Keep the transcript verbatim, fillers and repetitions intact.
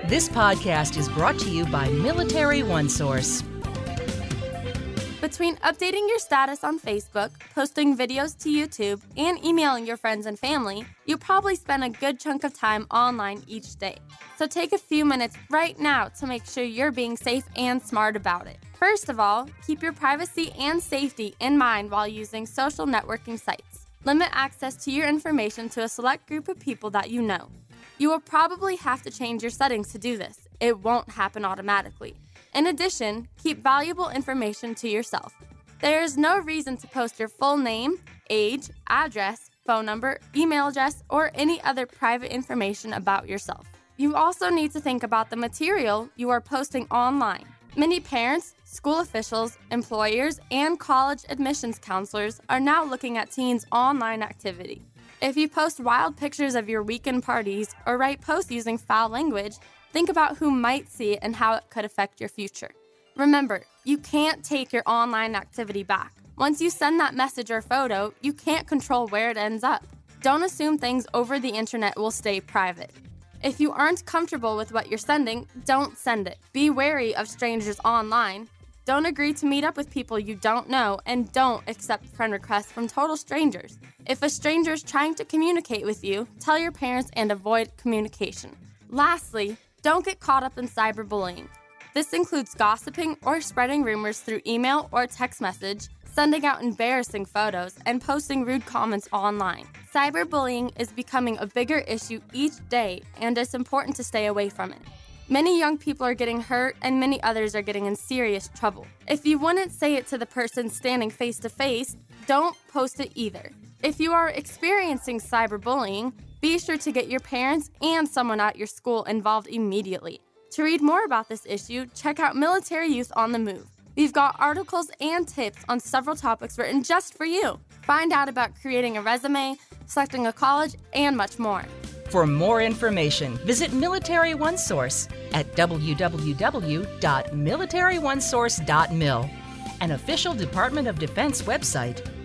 This podcast is brought to you by Military OneSource. Between updating your status on Facebook, posting videos to YouTube, and emailing your friends and family, you probably spend a good chunk of time online each day. So take a few minutes right now to make sure you're being safe and smart about it. First of all, keep your privacy and safety in mind while using social networking sites. Limit access to your information to a select group of people that you know. You will probably have to change your settings to do this. It won't happen automatically. In addition, keep valuable information to yourself. There is no reason to post your full name, age, address, phone number, email address, or any other private information about yourself. You also need to think about the material you are posting online. Many parents, school officials, employers, and college admissions counselors are now looking at teens' online activity. If you post wild pictures of your weekend parties or write posts using foul language, think about who might see it and how it could affect your future. Remember, you can't take your online activity back. Once you send that message or photo, you can't control where it ends up. Don't assume things over the internet will stay private. If you aren't comfortable with what you're sending, don't send it. Be wary of strangers online. Don't agree to meet up with people you don't know, and don't accept friend requests from total strangers. If a stranger is trying to communicate with you, tell your parents and avoid communication. Lastly, don't get caught up in cyberbullying. This includes gossiping or spreading rumors through email or text message, sending out embarrassing photos, and posting rude comments online. Cyberbullying is becoming a bigger issue each day, and it's important to stay away from it. Many young people are getting hurt, and many others are getting in serious trouble. If you wouldn't say it to the person standing face to face, don't post it either. If you are experiencing cyberbullying, be sure to get your parents and someone at your school involved immediately. To read more about this issue, check out Military Youth on the Move. We've got articles and tips on several topics written just for you. Find out about creating a resume, selecting a college, and much more. For more information, visit Military OneSource at w w w dot military one source dot mil, an official Department of Defense website